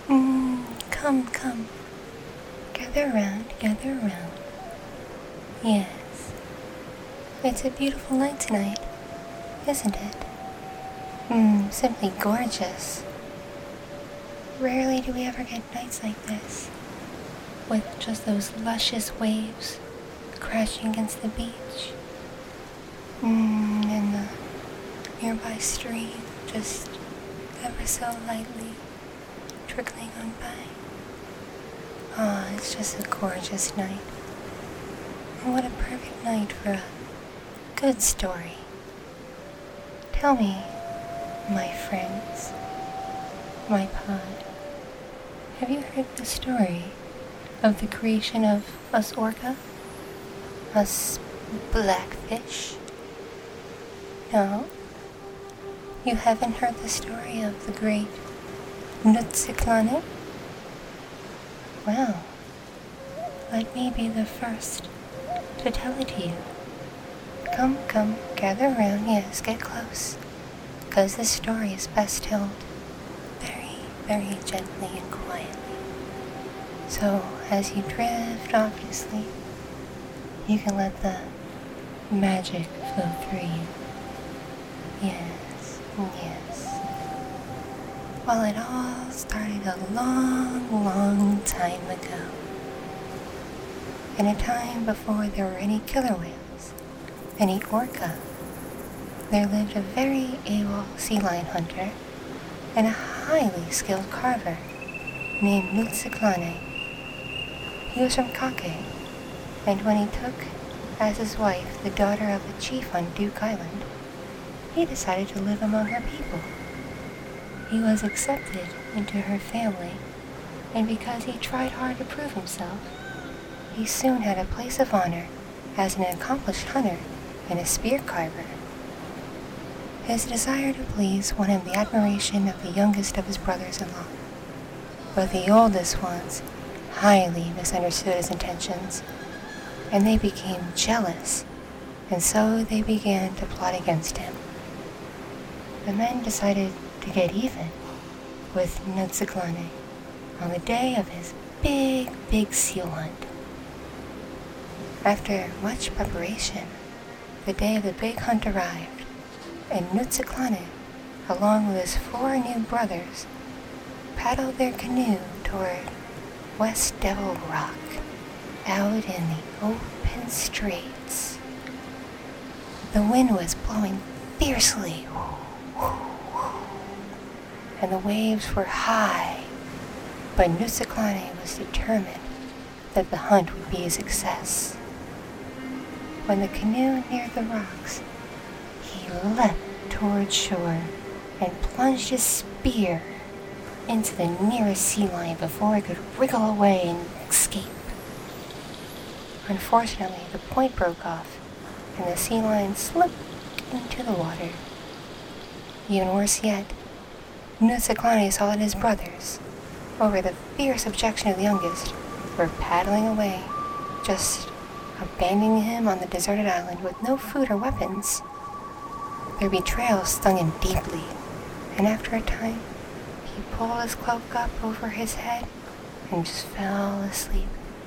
Come, come. Gather round, gather round. Yes. It's a beautiful night tonight, isn't it? Simply gorgeous. Rarely do we ever get nights like this, with just those luscious waves crashing against the beach, and the nearby stream just ever so lightly trickling on by. It's just a gorgeous night. And what a perfect night for a good story. Tell me, my friends, my pod, have you heard the story of the creation of us orca? Us blackfish? No? You haven't heard the story of the great Nutsiklane? Well, let me be the first to tell it to you. Come, come, gather around, yes, get close, because this story is best told very, very gently and quietly. So, as you drift off to sleep, you can let the magic flow through you. Yes, yes. Well, it all started a long, long time ago. In a time before there were any killer whales, any orca, there lived a very able sea lion hunter and a highly skilled carver named Nutsiklane. He was from Kake, and when he took as his wife the daughter of a chief on Duke Island, he decided to live among her people. He was accepted into her family, and because he tried hard to prove himself, he soon had a place of honor as an accomplished hunter and a spear carver. His desire to please won him the admiration of the youngest of his brothers-in-law, but the oldest ones highly misunderstood his intentions, and they became jealous, and so they began to plot against him. The men decided to get even with Nutsiklane on the day of his big seal hunt. After much preparation, the day of the big hunt arrived, and Nutsiklane, along with his 4 new brothers, paddled their canoe toward West Devil Rock, out in the open straits. The wind was blowing fiercely, and the waves were high, but Nutsiklane was determined that the hunt would be a success. When the canoe neared the rocks, he leapt toward shore and plunged his spear into the nearest sea lion before it could wriggle away and escape. Unfortunately, the point broke off, and the sea lion slipped into the water. Even worse yet, Nutsiklane saw that his brothers, over the fierce objection of the youngest, were paddling away, just abandoning him on the deserted island with no food or weapons. Their betrayal stung him deeply, and after a time, he pulled his cloak up over his head and just fell asleep.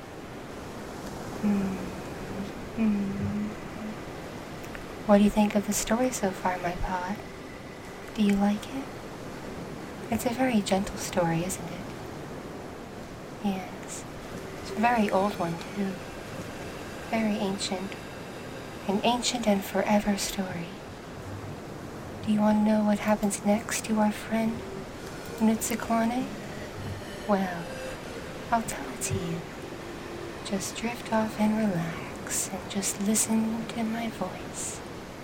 What do you think of the story so far, my pod? Do you like it? It's a very gentle story, isn't it? Yes. It's a very old one, too. Very ancient. An ancient and forever story. Do you want to know what happens next to our friend Nutsiklane? Well, I'll tell it to you. Just drift off and relax and just listen to my voice.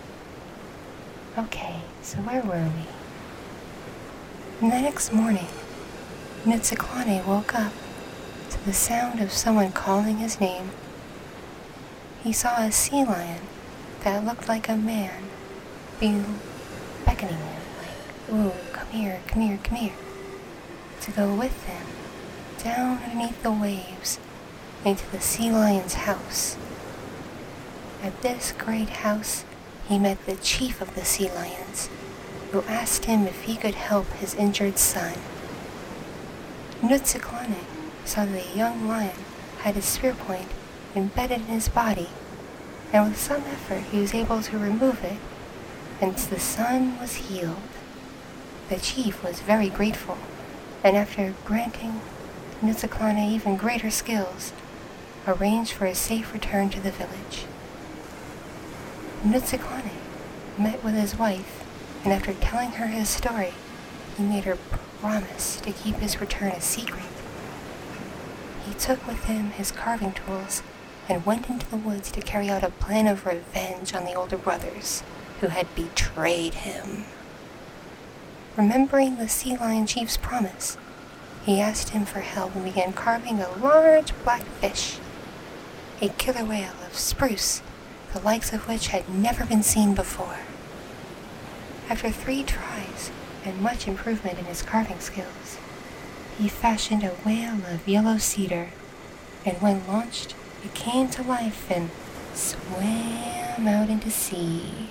Okay, so where were we? The next morning, Nutsiklane woke up to the sound of someone calling his name. He saw a sea lion that looked like a man beckoning him, like, ooh, come here, come here, come here, to go with him down underneath the waves into the sea lion's house. At this great house, he met the chief of the sea lions, who asked him if he could help his injured son. Nutziklane saw that the young lion had his spear point embedded in his body, and with some effort he was able to remove it, and the son was healed. The chief was very grateful, and after granting Nutziklane even greater skills, arranged for a safe return to the village. Nutziklane met with his wife, and after telling her his story, he made her promise to keep his return a secret. He took with him his carving tools and went into the woods to carry out a plan of revenge on the older brothers who had betrayed him. Remembering the sea lion chief's promise, he asked him for help and began carving a large black fish, a killer whale of spruce, the likes of which had never been seen before. After 3 tries and much improvement in his carving skills, he fashioned a whale of yellow cedar, and when launched, it came to life and swam out into sea.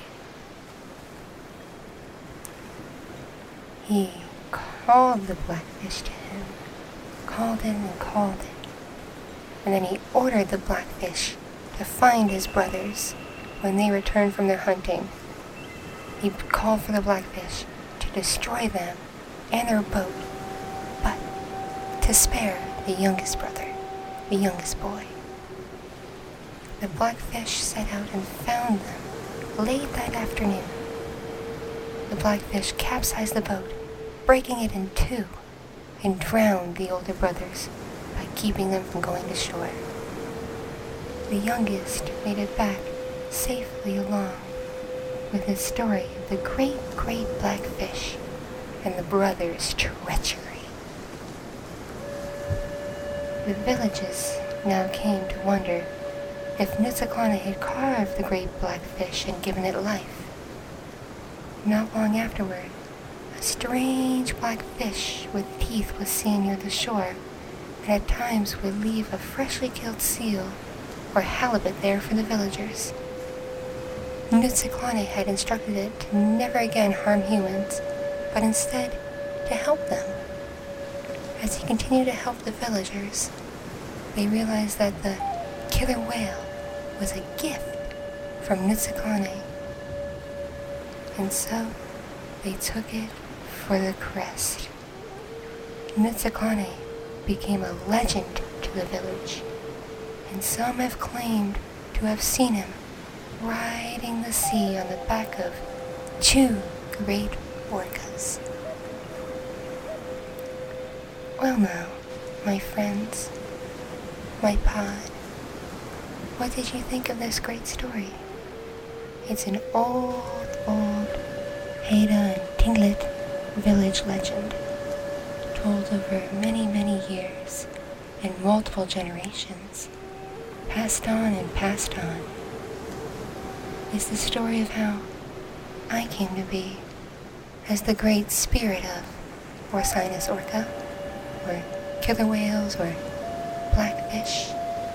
He called the blackfish to him, called it and called it, and then he ordered the blackfish to find his brothers when they returned from their hunting. He called for the blackfish to destroy them and their boat, but to spare the youngest brother, the youngest boy. The blackfish set out and found them late that afternoon. The blackfish capsized the boat, breaking it in 2, and drowned the older brothers by keeping them from going to shore. The youngest made it back safely along with his story of the great blackfish and the brothers' treachery. The villages now came to wonder if Nutziklane had carved the great blackfish and given it life. Not long afterward, a strange black fish with teeth was seen near the shore, and at times would leave a freshly killed seal or halibut there for the villagers. Nutziklane had instructed it to never again harm humans, but instead to help them. As he continued to help the villagers, they realized that the killer whale was a gift from Nutziklane, and so they took it for the crest. Nutziklane became a legend to the village, and some have claimed to have seen him riding the sea on the back of 2 great orcas. Well now, my friends, my pod, what did you think of this great story? It's an old Haida and Tlingit village legend, told over many years and multiple generations, passed on and passed on. It's the story of how I came to be as the great spirit of Orcinus orca, or killer whales, or blackfish.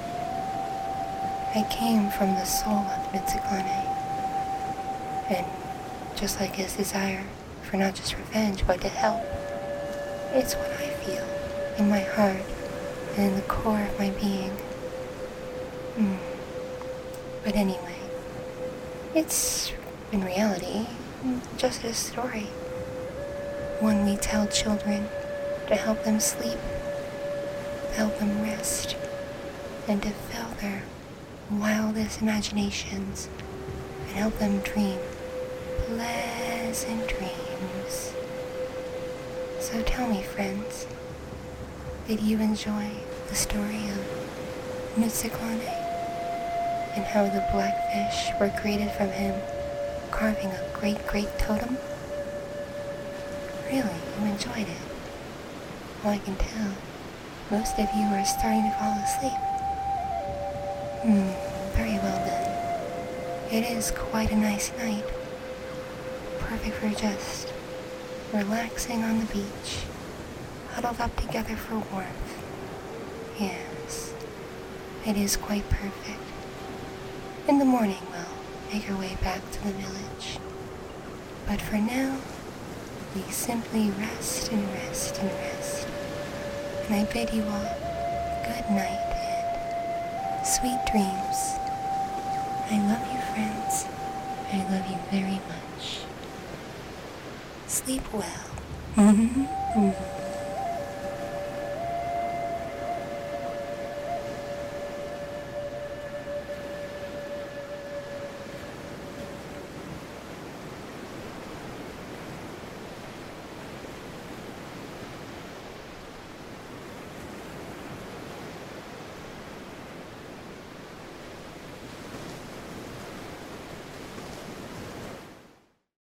I came from the soul of Nutziklane, and just like his desire for not just revenge, but to help, it's what I feel in my heart and in the core of my being. But anyway, it's, in reality, just a story. One we tell children to help them sleep, to help them rest, and to fill their wildest imaginations and help them dream pleasant dreams. So tell me, friends, did you enjoy the story of Nutziklane and how the blackfish were created from him carving a great totem? Really, you enjoyed it? Well, I can tell. Most of you are starting to fall asleep. Very well then. It is quite a nice night. Perfect for just relaxing on the beach, huddled up together for warmth. Yes, it is quite perfect. In the morning, we'll make our way back to the village. But for now, we simply rest and rest and rest. And I bid you all good night and sweet dreams. I love you, friends. I love you very much. Sleep well.